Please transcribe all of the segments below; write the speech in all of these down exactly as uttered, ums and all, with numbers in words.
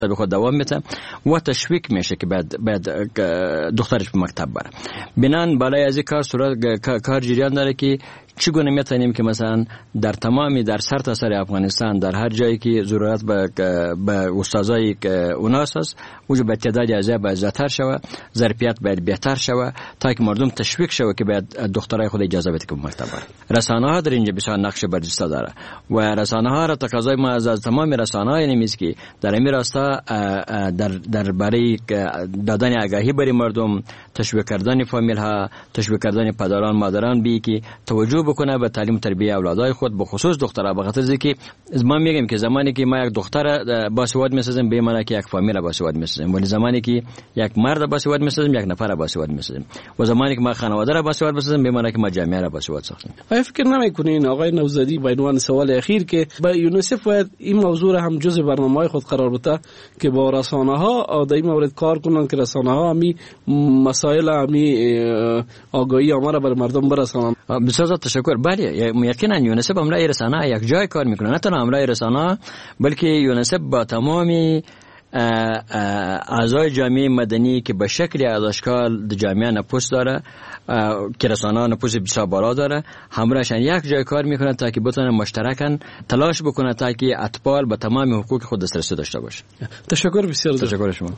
به خود دوام میده و تشویق میشه که بعد بعد دخترش به مکتب بره. بنان بالای از این کار صورت کار جریان داره که چگونه میتونیم که مثلا در تمامی در سرتاسر افغانستان در هر جایی که ضرورت به به استادای اوناس است وجود به تعداد از به زیاتر شوه، ظرفیت باید بهتر شوه تا که مردم تشویق شوه که باید دخترای خود اجازه بده که به مکتب بره. رسانه ها در اینجا بسیار نقش برجسته داره و رسانه ها را تقاضای ما از, از تمام رسانه های نمیست که در این راستا در در برای دادن آگاهی برای مردم، تشویق کردن فامیل ها، تشویق کردن پدران مادران بی که توجه بکنه به تعلیم تربیت اولادای خود، به خصوص دخترها. به خاطر اینکه ما میگیم که زمانی که ما یک دختر باسواد میسازیم به معنی که یک فامیل باسواد میسازیم، ولی زمانی که یک مرد باسواد میسازیم یک نفر باسواد میسازیم و زمانی که ما خانواده را باسواد میسازیم به معنی که ما جامعه را باسواد ساختیم. آیا فکر نمیکنین آقای نوزادی به عنوان سوال اخیر که با یونیسف باید این موضوع را هم جزء برنامه‌های خود قرار بده که با رسانه‌ها در این مورد کار کنن که رسانه‌ها همی مسائل همی آگاهی آمار بر مردم برسانن؟ بسیار تشکر. بله یقینا یونیسف امرای رسانه یک جای کار میکنه، نه تنها امرای رسانه بلکه یونیسف با تمامی اعضای جامعه مدنی که به شکل از اشکال در جامعه نفوذ داره که رسانه نفوذ بسیار بالا داره همراهشان یک جای کار میکنه تا که بتونن مشترکاً تلاش بکنه تا که اطفال به تمام حقوق خود دسترسی داشته باشه. تشکر بسیار. تشکر شما.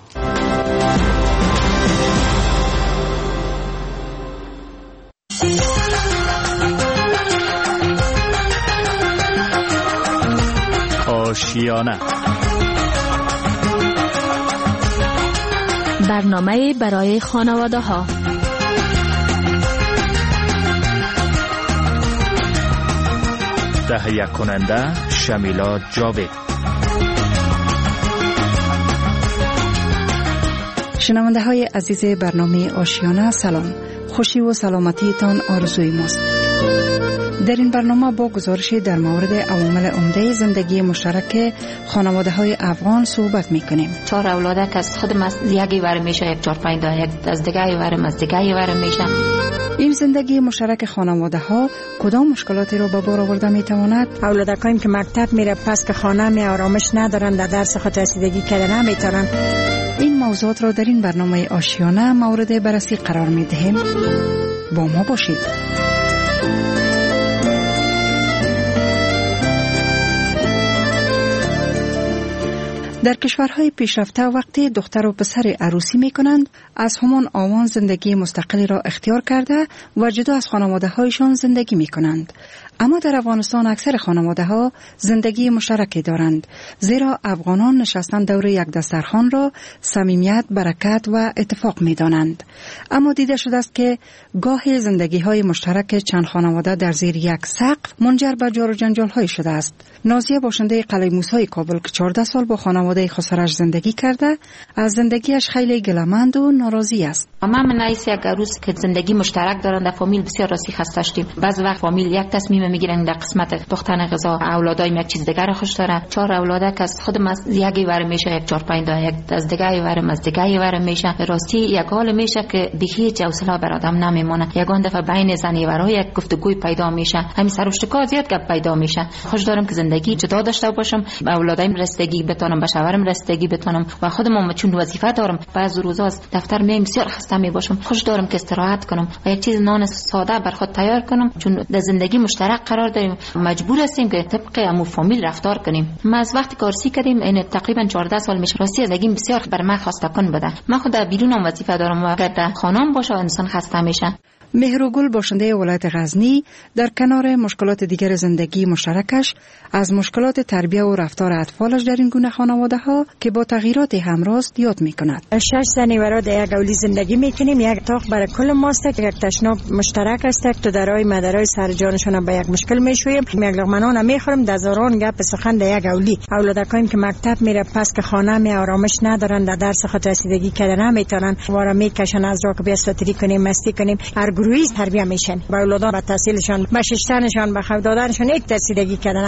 آشیانه برنامه برای خانواده ها. تهیه کننده شمیلا جاوید. شنونده های عزیز برنامه آشیانه سلام، خوشی و سلامتی تان آرزوی ماست. در این برنامه با گزارشی در مورد عوامل عمده زندگی مشترک خانواده های افغان صحبت میکنیم. چهار اولاد که از خود از یکی ور میشه، یک چهار پنج تا یک از دیگه ور از دیگه ور میشه. این زندگی مشترک خانواده ها کدام مشکلاتی رو به بار آورده میتواند؟ اولادکایم که مکتب میره پس که خانه می آرامش ندارن، در درس خود رسیدگی کردن نمیتونن. این موضوعات را در این برنامه آشیانه مورد بررسی قرار میدهیم. با ما باشید. در کشورهای پیشرفته وقتی دختر و پسر عروسی می کنند از همان آوان زندگی مستقلی را اختیار کرده و جدا از خانواده هایشان زندگی می کنند. اما در افغانستان اکثر خانواده ها زندگی مشترکی دارند، زیرا افغانان نشستن دور یک دسترخوان را صمیمیت، برکت و اتفاق می دانند. اما دیده شده است که گاهی زندگی های مشترک چند خانواده در زیر یک سقف منجر به جار و جنجال های شده است. نازیه باشنده قلعه موسی کابل که چهارده سال با خانواده خسرش زندگی کرده از زندگیش خیلی گله‌مند و ناراضی است. ما من نایس یک عروس که زندگی مشترک دارند، در فامیل بسیار راضی خسته شدیم. بعض وقت فامیل یک تصمیم میگیرن در قسمت دختر غذا، اولادای یک چیز دیگر رو خوش داره. چهار اولاد که از خودم از یکی ور میشه، یک چهار پنج تا یک از دیگه ور از دیگه ور میشه. راستی یک حال میشه که دیگه هیچ حوصله بر آدم نمیمونه. یگان دفعه بین زنیورا یک گفتگوی پیدا میشه، همین سر و شکا زیاد گپ پیدا میشه. خوش دارم که زندگی جدا داشته باشم، اولادایم رسیدگی بتونم، به شوهرم رسیدگی بتونم و خودم چون وظیفه دارم بعض روزا از دفتر میام بسیار خسته می باشم. خوش دارم که استراحت کنم و یک چیز نان ساده بر خود تیار کنم، چون در زندگی مشترک قرار داریم، مجبور هستیم که طبق همون فامیل رفتار کنیم. ما از وقتی کارسی کردیم این تقریبا چهارده سال میشه، راستی زندگی بسیار بر من خسته کن بده. من خود بیرونم وظیفه دارم و اگر خانم باشه انسان خسته میشه. مهرگل باشنده ولایت غزنی در کنار مشکلات دیگر زندگی مشترکش از مشکلات تربیت و رفتار اطفالش در این گونه خانواده ها که با تغییرات همراز یاد می کند. شش زنی ورا در یک اولی زندگی میکنیم، یک تاق برای کل ماست، یک تشناب مشترک است، تو درای مدرای سر جانشون به یک مشکل میشویم، یک لقمنان میخوریم، دزاران گپ سخن در یک اولی. اولادکایم که مکتب میره پس که خانه می آرامش ندارن، در درس خود رسیدگی کردن نمیتونن، وارا میکشن از راه که بیاستری کنیم، مستی کنیم، گروهی تربیت میشن. با اولادان با تحصیلشان، با ششتنشان، با خوددادنشان یک رسیدگی کردن نمیتونن.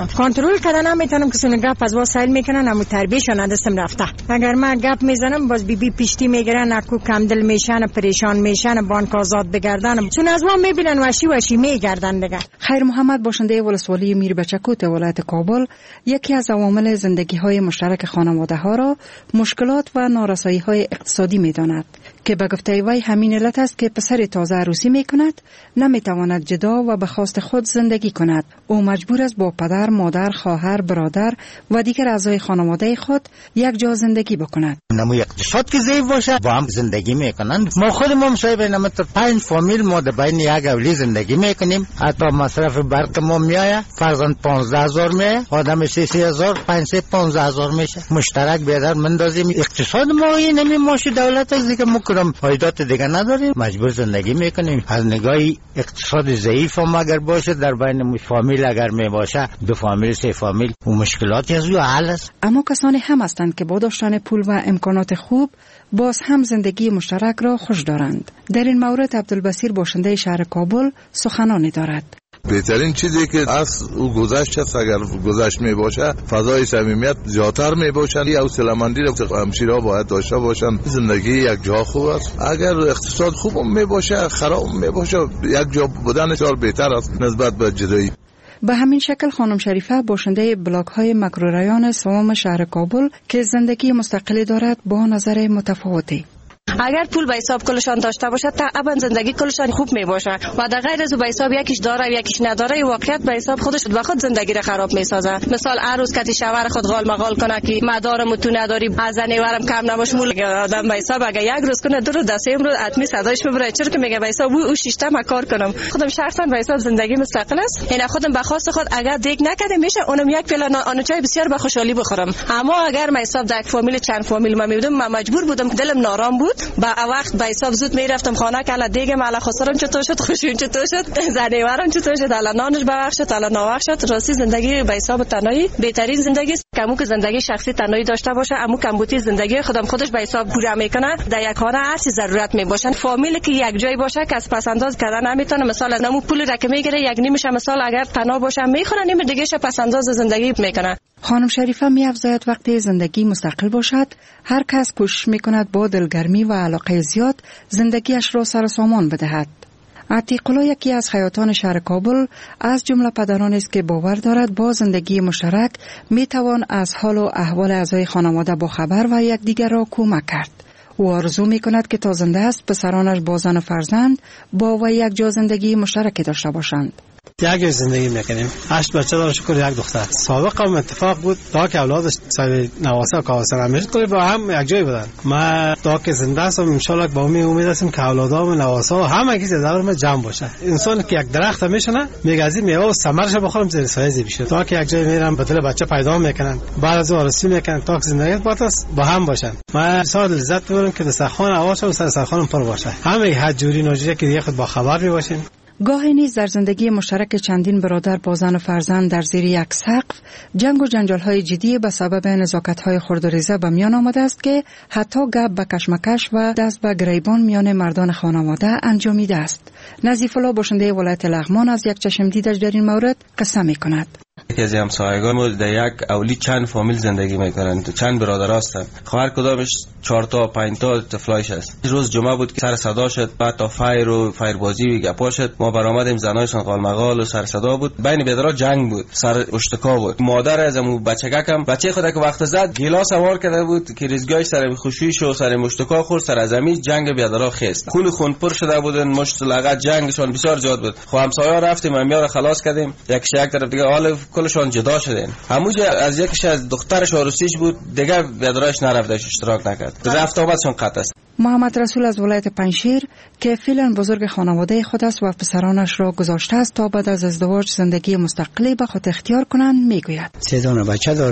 نمیتونم کنترل کردن، نمیتونم که سون گپ از وسایل میکنن امو تربیتشون دستم رفته. اگر من گپ میزنم باز بی بی پشتی میگیرن، اکو کم دل میشن، پریشان میشن، بانک آزاد بگردن، چون از ما میبینن وشی وشی میگردن دیگه. خیر محمد باشنده ولسوالی میر بچکوت ولایت کابل یکی از عوامل زندگی های مشترک خانواده ها را مشکلات و نارسایی های اقتصادی میداند که به گفته وی همین علت است که پسر تازه عروسی می کند نمیتواند جدا و به خواست خود زندگی کند. او مجبور است با پدر، مادر، خواهر، برادر و دیگر اعضای خانواده خود یک جا زندگی بکند. نمو اقتصاد که ضعیف باشه با هم زندگی میکنن. ما خودمون صاحب نمت پنج فامیل ما در بین یک اولی زندگی میکنیم. حتی مصرف برق ما میایه فرضاً پانزده هزار میایه، آدم سی سی هزار، پنج سی پانزده هزار میشه. مشترک بیادر مندازیم. اقتصاد ما این نمی ماشی دولت از دیگه مکرم فایدات دیگه نداریم، مجبور زندگی میکنیم. از نگاه اقتصاد ضعیف هم اگر باشه در بین فامیل اگر می باشه دو فامیل سه فامیل و مشکلاتی از او حل است. اما کسانی هم هستند که با داشتن پول و امکانات خوب باز هم زندگی مشترک را خوش دارند. در این مورد عبدالبصیر باشنده شهر کابل سخنانی دارد. بهترین چیزی که از او گذشت است، اگر گذشت می باشه فضای صمیمیت زیادتر می باشند. یا حوصله‌مندی را همشیرا باید داشته باشند. زندگی یک جا خوب است. اگر اقتصاد خوب می باشه خراب می باشه یک جا بودن چار بهتر است نسبت به جدایی. به همین شکل خانم شریفه باشنده بلاک های مکروریان سوم شهر کابل که زندگی مستقلی دارد با نظر متفاوتی. اگر پول به حساب کلشان داشته باشه طبعا زندگی کلشان خوب می باشه و در غیر از به حساب یکیش داره و یکیش نداره واقعیت به حساب خودش به خود زندگی را خراب می سازه. مثال عروس کتی شوهر خود غال مغال کنه که مدارم تو نداری از زنیورم کم نباش مول آدم به حساب اگر یک روز کنه دو روز دسته امروز حتمی صداش میبره چرا که میگه به حساب او شش تا کار کنم. خودم شخصا به حساب زندگی مستقل است. اینا خودم به خواست خود اگر دیگ نکردم میشه اونم یک پیاله آن چای بسیار به خوشحالی بخورم. اما اگر به حساب یک فامیل چند فامیل ما میبودم من مجبور بودم دلم نارام بود با وقت به حساب زود میرفتم خانه که الان دیگه مالا خسرم چطور شد خوشون چطور شد زنیورم چطور شد الان نانش ببخشید الان ناوخت. راستی زندگی به حساب تنهایی بهترین زندگی است. کمو که زندگی شخصی تنهایی داشته باشه اما کمبودی زندگی خودم خودش به حساب پورا میکنه. در یک خانه هر چی ضرورت میباشن فامیلی که یک جای باشه که از پس انداز کردن نمیتونه. مثلا از نمو پول رقم میگیره یک نیمش مثلا اگر تنها باشه میخوره نیم دیگه ش پس انداز زندگی میکنه. خانم شریفه می‌افزاید وقتی زندگی مستقل باشد هر کس کوشش میکند با دلگرمی و علاقه زیاد زندگیش را سر و سامان بدهد. عتیق الله یکی از خیاطان شهر کابل از جمله پدرانی است که باور دارد با زندگی مشترک میتوان از حال و احوال اعضای خانواده با خبر و یکدیگر را کمک کرد. او آرزو میکند که تا زنده است پسرانش با زن و فرزند با و یک جا زندگی مشترک داشته باشند. یک زندگی میکنیم. هشت بچه داره شکر یک دختر. سابق هم اتفاق بود تا که اولادش سال نواسه و کاوسه نمیشد کلی با هم یک جای بودن. ما تا که زنده هستم انشالله با می امید هستیم که اولادام و نواسه همه کی در ما جمع باشه. انسان که یک درخت میشنه میگه از این میوه و ثمرش بخورم زیر سایه زی بشه. تا که یک جای میرم بدل بچه پیدا میکنن بعد از وارسی میکنن تا که زندگی باطس با هم باشن. ما سال لذت ببرم که دسترخوان اواشه و سرسرخوان پر باشه. همه هر جوری نوجوری که دیگه خود با خبر می باشیم. گاهی نیز در زندگی مشترک چندین برادر با زن و فرزند در زیر یک سقف جنگ و جنجال‌های جدی به سبب نزاکت‌های خرد و ریزه به میان آمده است که حتی گپ به کشمکش و دست به گریبان میان مردان خانواده انجامیده است. نظیف الله باشنده ولایت لغمان از یک چشم دیدش در این مورد قصه می‌کند. یکی از همسایگان در یک اولی چند فامیل زندگی میکنند، چند برادر هستند. خواهر کدامش چهار تا پنج تا طفلایش است. روز جمعه بود که سر صدا شد، بعد تا فایر و فایر بازی و گپا شد. ما برآمدیم زنایشان قالمقال و سر صدا بود. بین بیدرا جنگ بود، سر اشتکا بود. مادر از امو بچگکم بچه خود که وقت زد گیلاس سوار کرده بود که ریزگاهش سر خوشویش و سر مشتکا خورد، سر از زمین جنگ بیدرا خست. خون خون پر شده بودن، مشت لغت جنگشون بسیار زیاد بود. خو همسایه‌ها رفتیم امیار رو خلاص کردیم. یک شک طرف دیگه حال کلشون جدا شدن. همونجا از یکیش از دخترش عروسیش بود، دیگه بیادرش نرفتش اشتراک نکرد. رفت آمدشون قطع است. محمد رسول از ولایت پنجشیر که فعلا بزرگ خانواده خود است و پسرانش را گذاشته است تا بعد از ازدواج زندگی مستقلی به خود اختیار کنند میگوید. سه تا بچه دارم.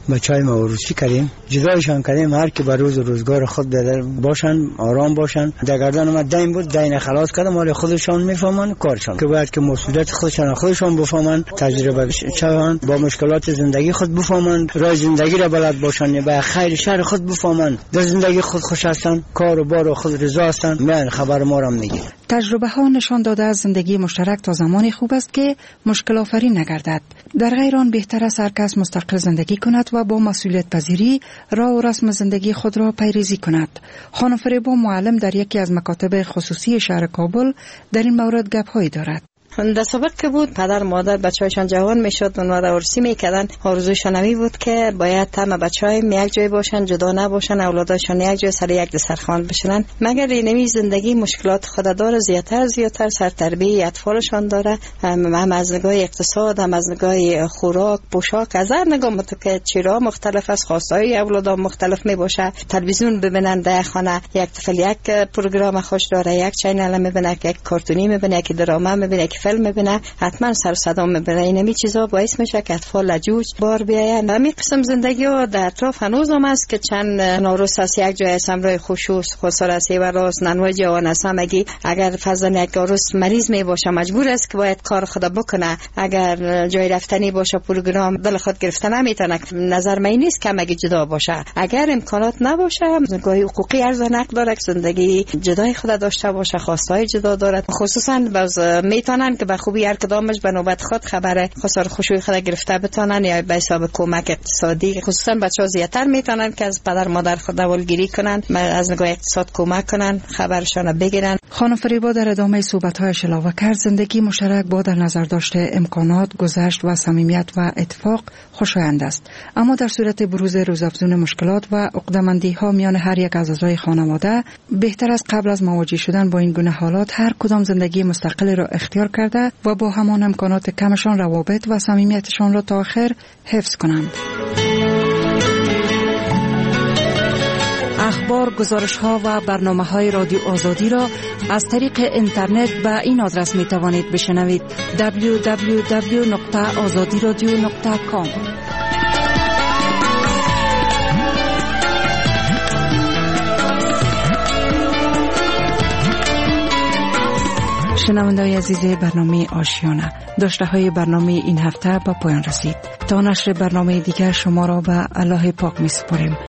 بچهای ما عروسی کردیم، جدایشان کردیم، هر کی به روز روزگار خود در باشن، آرام باشن. در گردن ما دین بود، دین خلاص کردم، مال خودشان میفهمن کارشان که باید که مسئولیت خودشان خودشان بفهمن، تجربه شون، با مشکلات زندگی خود بفهمن، راه زندگی را بلد باشن، به خیر شر خود بفهمن، در زندگی خود خوش هستن، کار و بار خود رضا هستن. من خبر ما را میگم. تجربه ها نشان داده از زندگی مشترک تا زمانی خوب است که مشکل آفرین نگردد. در غیر آن بهتر است هر کس مستقل زندگی کند و با مسئولیت پذیری راه و رسم زندگی خود را پیریزی کند. خانم فریبا معلم در یکی از مکاتب خصوصی شهر کابل در این مورد گپ‌هایی دارد. در سابق که بود پدر مادر بچه‌هایشان جوان میشد و نوار عروسی میکردن، آرزوشان همی بود که باید تمام بچه‌هایم یک جای باشن، جدا نباشن، اولادشان یک جای سر یک دسترخوان بشینن. مگر اینمی زندگی مشکلات خود داره، زیادتر زیادتر سر تربیت اطفالشان داره، هم از نگاه اقتصاد، هم از نگاه خوراک، پوشاک، از هر نگاه متوجه چیرا مختلف است، خواستهای اولادام مختلف می باشه. تلویزیون ببینن در خانه، یک طفل یک پروگرام خوش داره، یک چینل میبینه، یک کارتونی میبینه، یک دراما میبینه، فیلم میبینه، حتما سر صدا میبینه. اینمی چیزا باعث میشه که اطفال لجوج بار بیاین. همین قسم زندگی ها در اطراف هنوز هم است که چند نوروز است یک جای سمرای خصوص خسار است و راست ننوای جوان است. مگی اگر فرزند یک عروس مریض می باشه مجبور است که باید کار خود بکنه، اگر جای رفتنی باشه پروگرام دل خود گرفتن نمیتونه. نظر من نیست که مگی جدا باشه. اگر امکانات نباشه گاهی حقوقی ارزان حق داره که زندگی جدای خود داشته باشه، خواستهای جدا دارد. خصوصا باز میتونن که به خوبی هر کدامش به نوبت خود خبر خسار خوشوی خود گرفته بتونن یا به حساب کمک اقتصادی. خصوصا بچه‌ها زیاتر میتونن که از پدر مادر خود دولگیری کنن، از نگاه اقتصاد کمک کنن، خبرشان بگیرن. خانم فریبا در ادامه صحبت‌هایش علاوه کرد زندگی مشترک با در نظر داشته امکانات، گذشت و صمیمیت و اتفاق خوشایند است، اما در صورت بروز روزافزون مشکلات و عقده‌مندی‌ها میان هر یک از اعضای خانواده بهتر است قبل از مواجه شدن با این گونه حالات هر کدام زندگی مستقل را اختیار کرده و با همان امکانات کمشان روابط و صمیمیتشان را تا آخر حفظ کنند. اخبار، گزارش‌ها و برنامه‌های رادیو آزادی را از طریق اینترنت به این آدرس می‌توانید بشنوید: دبلیو دبلیو دبلیو نقطه آزادی رادیو نقطه کام. شنونده‌های عزیز برنامه آشیانه، داشته های برنامه این هفته به پایان رسید. تا نشر برنامه دیگر شما را به الله پاک می سپاریم.